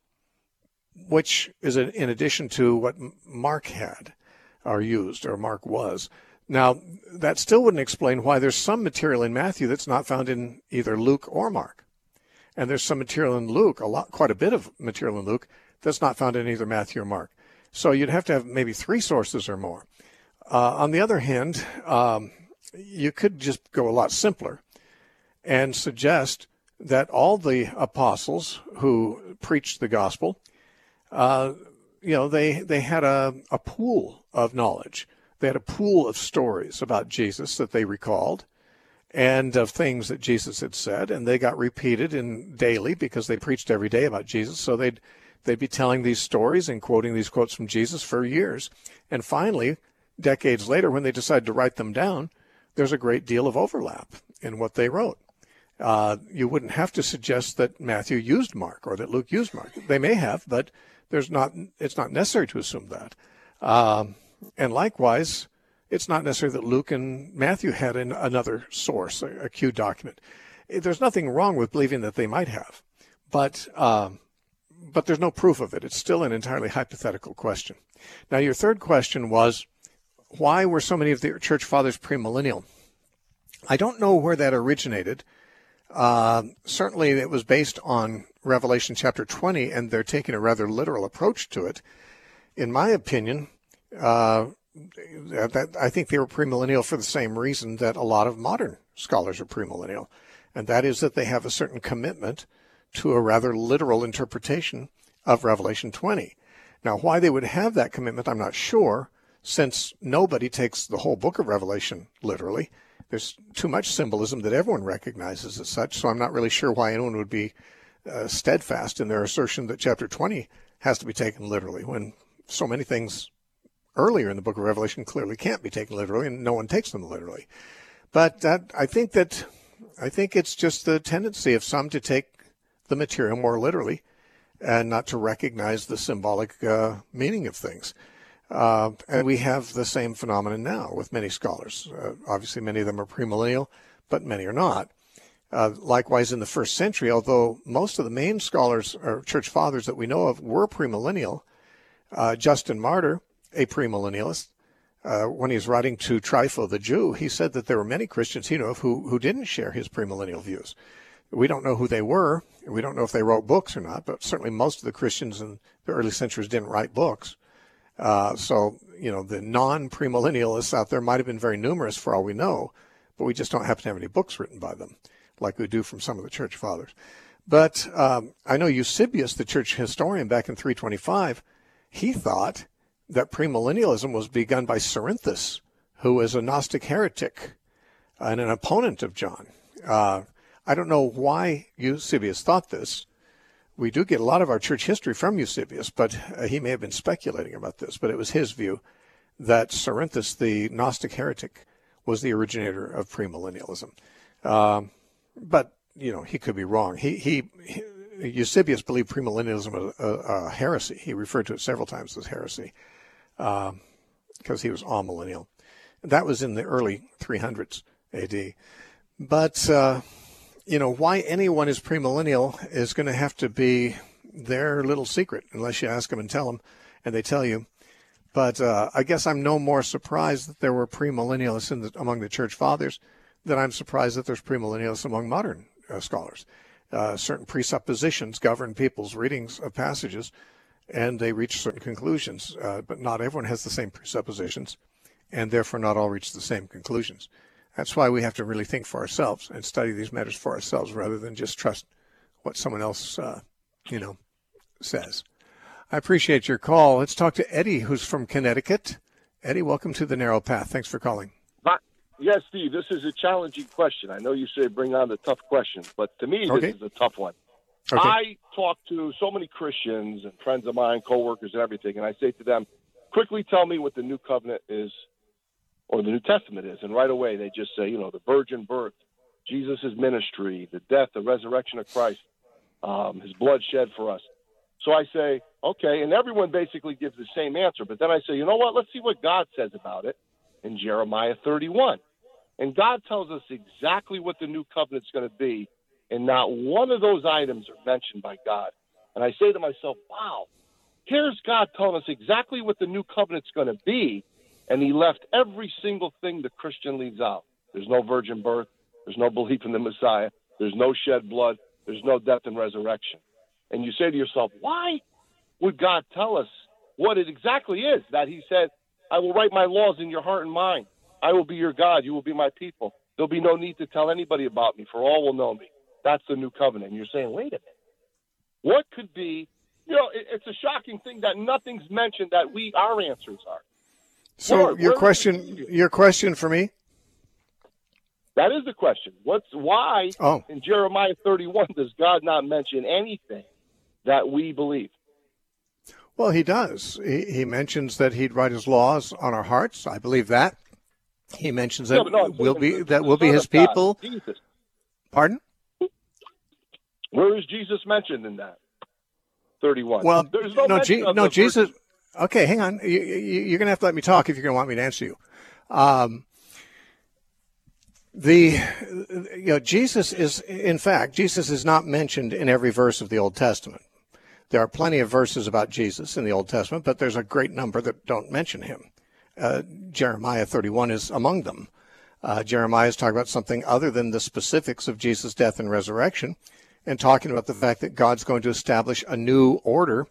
A: which is in addition to what Mark had or used, or Mark was. Now, that still wouldn't explain why there's some material in Matthew that's not found in either Luke or Mark. And there's some material in Luke, a lot, quite a bit of material in Luke, that's not found in either Matthew or Mark. So you'd have to have maybe three sources or more. Uh, on the other hand, um, you could just go a lot simpler and suggest that all the apostles who preached the gospel, uh, you know, they, they had a, a pool of knowledge. They had a pool of stories about Jesus that they recalled, and of things that Jesus had said, and they got repeated in daily because they preached every day about Jesus. So they'd they'd be telling these stories and quoting these quotes from Jesus for years. And finally, decades later, when they decided to write them down, there's a great deal of overlap in what they wrote. Uh, you wouldn't have to suggest that Matthew used Mark or that Luke used Mark. They may have, but there's not. It's not necessary to assume that. Um, and likewise, it's not necessary that Luke and Matthew had an, another source, a, a Q document. There's nothing wrong with believing that they might have, but um, but there's no proof of it. It's still an entirely hypothetical question. Now, your third question was, why were so many of the church fathers premillennial? I don't know where that originated. Uh, certainly, it was based on Revelation chapter twenty, and they're taking a rather literal approach to it. In my opinion, uh, that, I think they were premillennial for the same reason that a lot of modern scholars are premillennial, and that is that they have a certain commitment to a rather literal interpretation of Revelation twenty. Now, why they would have that commitment, I'm not sure, since nobody takes the whole book of Revelation literally. There's too much symbolism that everyone recognizes as such, so I'm not really sure why anyone would be uh, steadfast in their assertion that chapter twenty has to be taken literally, when so many things earlier in the book of Revelation clearly can't be taken literally, and no one takes them literally. But that, I think that I think it's just the tendency of some to take the material more literally and not to recognize the symbolic uh, meaning of things. Uh, and we have the same phenomenon now with many scholars. Uh, obviously, many of them are premillennial, but many are not. Uh, likewise, in the first century, although most of the main scholars or church fathers that we know of were premillennial, uh, Justin Martyr, a premillennialist, uh, when he was writing to Trypho the Jew, he said that there were many Christians he knew of who, who didn't share his premillennial views. We don't know who they were. We don't know if they wrote books or not, but certainly most of the Christians in the early centuries didn't write books. Uh, so, you know, the non-premillennialists out there might have been very numerous for all we know, but we just don't happen to have any books written by them like we do from some of the church fathers. But um, I know Eusebius, the church historian back in three twenty-five, he thought that premillennialism was begun by Cerinthus, who was a Gnostic heretic and an opponent of John. Uh, I don't know why Eusebius thought this. We do get a lot of our church history from Eusebius, but uh, he may have been speculating about this. But it was his view that Cerinthus, the Gnostic heretic, was the originator of premillennialism. Um, but, you know, he could be wrong. He, he, he Eusebius believed premillennialism was a, a, a heresy. He referred to it several times as heresy because uh, he was amillennial. That was in the early three hundreds A D. But, uh, you know, why anyone is premillennial is going to have to be their little secret, unless you ask them and tell them, and they tell you. But uh, I guess I'm no more surprised that there were premillennialists in the, among the church fathers than I'm surprised that there's premillennialists among modern uh, scholars. Uh, certain presuppositions govern people's readings of passages, and they reach certain conclusions. Uh, but not everyone has the same presuppositions, and therefore not all reach the same conclusions. That's why we have to really think for ourselves and study these matters for ourselves rather than just trust what someone else, uh, you know, says. I appreciate your call. Let's talk to Eddie, who's from Connecticut. Eddie, welcome to the Narrow Path. Thanks for calling.
I: Yes, Steve, this is a challenging question. I know you say bring on the tough questions, but to me,
A: okay.
I: This is a tough one.
A: Okay.
I: I talk to so many Christians and friends of mine, coworkers and everything, and I say to them, quickly tell me what the New Covenant is or the New Testament is. And right away they just say, you know, the virgin birth, Jesus' ministry, the death, the resurrection of Christ, um, his blood shed for us. So I say, okay, and everyone basically gives the same answer. But then I say, you know what, let's see what God says about it in Jeremiah thirty-one. And God tells us exactly what the new covenant's going to be, and not one of those items are mentioned by God. And I say to myself, wow, here's God telling us exactly what the new covenant's going to be, and he left every single thing the Christian leaves out. There's no virgin birth. There's no belief in the Messiah. There's no shed blood. There's no death and resurrection. And you say to yourself, why would God tell us what it exactly is that he said, I will write my laws in your heart and mind. I will be your God. You will be my people. There'll be no need to tell anybody about me, for all will know me. That's the new covenant. And you're saying, wait a minute. What could be, you know, it, it's a shocking thing that nothing's mentioned that we, our answers are.
A: So
I: Lord,
A: your question, your question for me?
I: That is the question. What's why
A: oh.
I: in Jeremiah thirty-one does God not mention anything that we believe?
A: Well, he does. He, he mentions that he'd write his laws on our hearts. I believe that. He mentions that
I: yeah, no,
A: we'll be
I: the,
A: that
I: the
A: we'll be his
I: God,
A: people.
I: Jesus.
A: Pardon?
I: Where is Jesus mentioned in that? thirty-one.
A: Well,
I: There's no,
A: no, G- no Jesus.
I: Virgin.
A: Okay, hang on. You, you, you're going to have to let me talk if you're going to want me to answer you. Um, the you know Jesus is, in fact, Jesus is not mentioned in every verse of the Old Testament. There are plenty of verses about Jesus in the Old Testament, but there's a great number that don't mention him. Uh, Jeremiah thirty-one is among them. Uh, Jeremiah is talking about something other than the specifics of Jesus' death and resurrection, and talking about the fact that God's going to establish a new order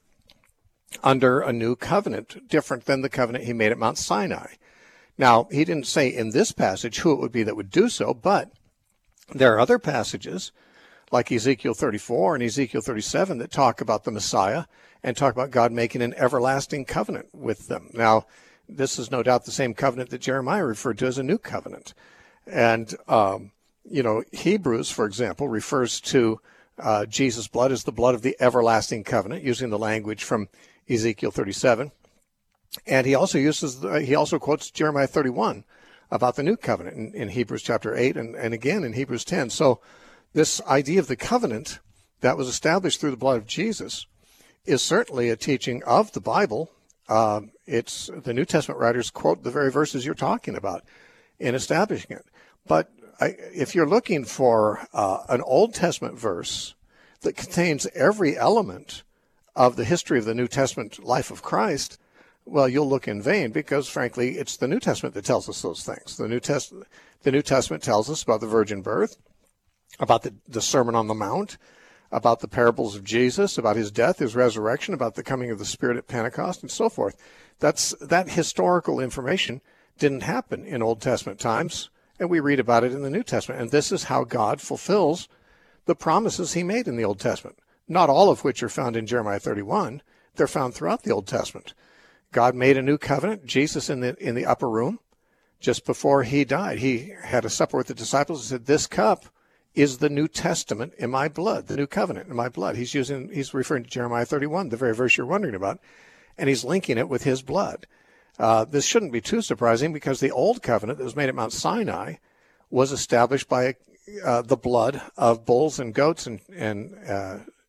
A: under a new covenant, different than the covenant he made at Mount Sinai. Now, he didn't say in this passage who it would be that would do so, but there are other passages like Ezekiel thirty-four and Ezekiel thirty-seven that talk about the Messiah and talk about God making an everlasting covenant with them. Now, this is no doubt the same covenant that Jeremiah referred to as a new covenant. And, um, you know, Hebrews, for example, refers to uh, Jesus' blood as the blood of the everlasting covenant, using the language from Ezekiel thirty-seven. And he also uses, the, he also quotes Jeremiah thirty-one about the new covenant in, in Hebrews chapter eight and, and again in Hebrews ten. So this idea of the covenant that was established through the blood of Jesus is certainly a teaching of the Bible. Uh, it's the New Testament writers quote the very verses you're talking about in establishing it. But I, if you're looking for uh, an Old Testament verse that contains every element of the history of the New Testament life of Christ, well, you'll look in vain, because frankly, it's the New Testament that tells us those things. The New Test, the New Testament tells us about the virgin birth, about the, the Sermon on the Mount, about the parables of Jesus, about his death, his resurrection, about the coming of the Spirit at Pentecost, and so forth. That's that historical information didn't happen in Old Testament times, and we read about it in the New Testament. And this is how God fulfills the promises he made in the Old Testament, not all of which are found in Jeremiah thirty-one. They're found throughout the Old Testament. God made a new covenant. Jesus in the in the upper room, just before he died, he had a supper with the disciples and said, "This cup is the New Testament in my blood, the new covenant in my blood." He's using, he's referring to Jeremiah thirty-one, the very verse you're wondering about, and he's linking it with his blood. Uh, this shouldn't be too surprising, because the old covenant that was made at Mount Sinai was established by uh, the blood of bulls and goats and and uh,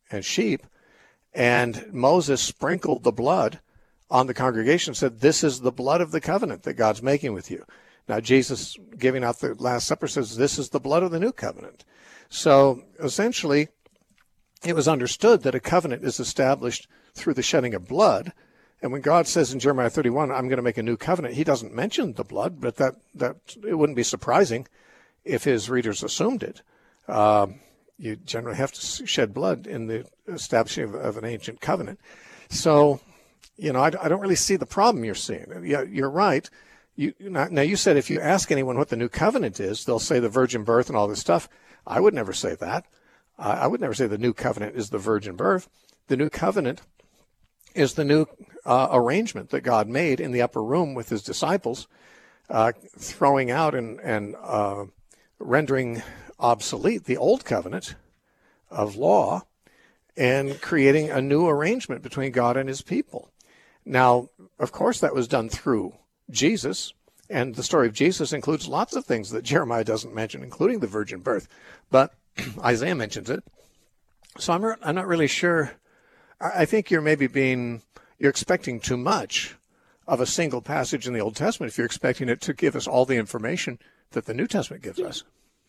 A: and sheep. And Moses sprinkled the blood on the congregation, said, this is the blood of the covenant that God's making with you. Now, Jesus giving out the Last Supper says, this is the blood of the new covenant. So essentially, it was understood that a covenant is established through the shedding of blood. And when God says in Jeremiah thirty-one, I'm going to make a new covenant, he doesn't mention the blood, but that, that it wouldn't be surprising if his readers assumed it. Um, you generally have to shed blood in the establishing of, of an ancient covenant. So, you know, I, I don't really see the problem you're seeing. Yeah, you're right. You, now, you said if you ask anyone what the new covenant is, they'll say the virgin birth and all this stuff. I would never say that. I, I would never say the new covenant is the virgin birth. The new covenant is the new uh, arrangement that God made in the upper room with his disciples, uh, throwing out and, and uh, rendering obsolete the old covenant of law and creating a new arrangement between God and his people. Now, of course, that was done through Jesus, and the story of Jesus includes lots of things that Jeremiah doesn't mention, including the virgin birth, but Isaiah mentions it. So I'm, I'm not really sure. I think you're maybe being, you're expecting too much of a single passage in the Old Testament if you're expecting it to give us all the information that the New Testament gives us.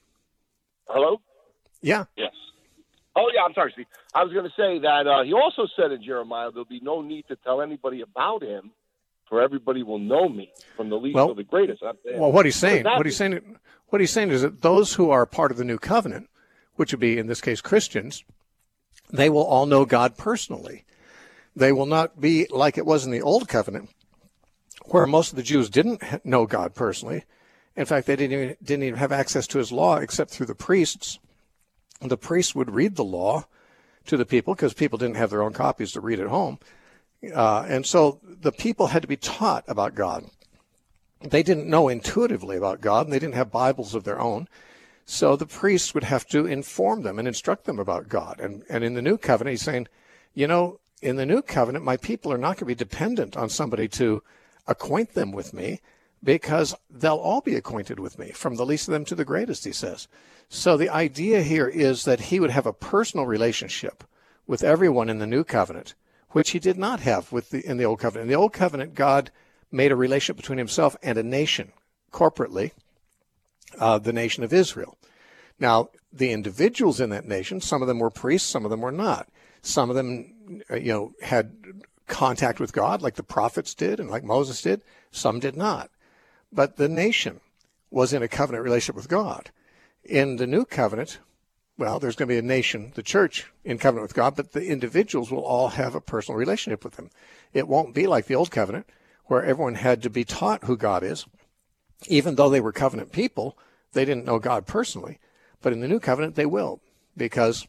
I: Hello?
A: Yeah.
I: Yes. Oh, yeah, I'm sorry, Steve. I was going to say that uh, he also said in Jeremiah, there'll be no need to tell anybody about him, for everybody will know me, from the least
A: well,
I: to the greatest.
A: Well, what he's saying,
I: what,
A: what he's saying, what he's saying is that those who are part of the new covenant, which would be, in this case, Christians, they will all know God personally. They will not be like it was in the old covenant, where most of the Jews didn't know God personally. In fact, they didn't even, didn't even have access to his law except through the priests. The priests would read the law to the people because people didn't have their own copies to read at home. Uh, and so the people had to be taught about God. They didn't know intuitively about God, and they didn't have Bibles of their own. So the priests would have to inform them and instruct them about God. And, and in the new covenant, he's saying, you know, in the new covenant, my people are not going to be dependent on somebody to acquaint them with me, because they'll all be acquainted with me, from the least of them to the greatest, he says. So the idea here is that he would have a personal relationship with everyone in the new covenant, which he did not have with the, in the old covenant. In the old covenant, God made a relationship between himself and a nation, corporately, uh, the nation of Israel. Now, the individuals in that nation, some of them were priests, some of them were not. Some of them, you know, had contact with God like the prophets did and like Moses did. Some did not. But the nation was in a covenant relationship with God. In the new covenant, well, there's going to be a nation, the church, in covenant with God, but the individuals will all have a personal relationship with him. It won't be like the old covenant, where everyone had to be taught who God is. Even though they were covenant people, they didn't know God personally. But in the new covenant, they will, because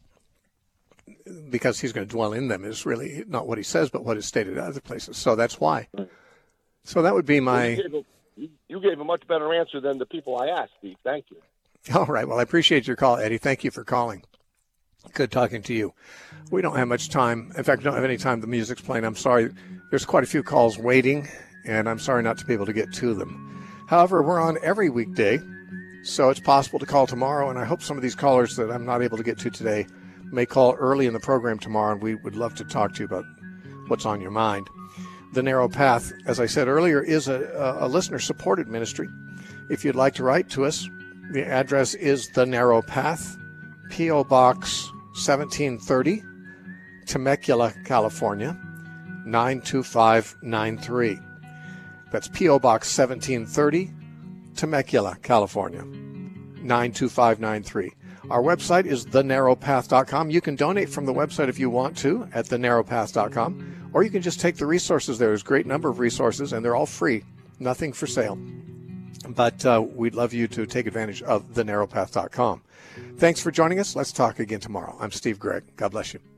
A: because he's going to dwell in them is really not what he says, but what is stated at other places. So that's why. So that would be my...
I: You gave, a, you gave a much better answer than the people I asked, Steve. Thank you.
A: All right. Well, I appreciate your call, Eddie. Thank you for calling. Good talking to you. We don't have much time. In fact, we don't have any time. The music's playing. I'm sorry. There's quite a few calls waiting, and I'm sorry not to be able to get to them. However, we're on every weekday, so it's possible to call tomorrow, and I hope some of these callers that I'm not able to get to today may call early in the program tomorrow, and we would love to talk to you about what's on your mind. The Narrow Path, as I said earlier, is a, a listener-supported ministry. If you'd like to write to us, the address is The Narrow Path, P O. Box seventeen thirty, Temecula, California, nine two five nine three. That's P O. Box seventeen thirty, Temecula, California, nine two five nine three. Our website is the narrow path dot com. You can donate from the website if you want to at the narrow path dot com, or you can just take the resources there. There's a great number of resources, and they're all free, nothing for sale. But uh, we'd love you to take advantage of the narrow path dot com. Thanks for joining us. Let's talk again tomorrow. I'm Steve Gregg. God bless you.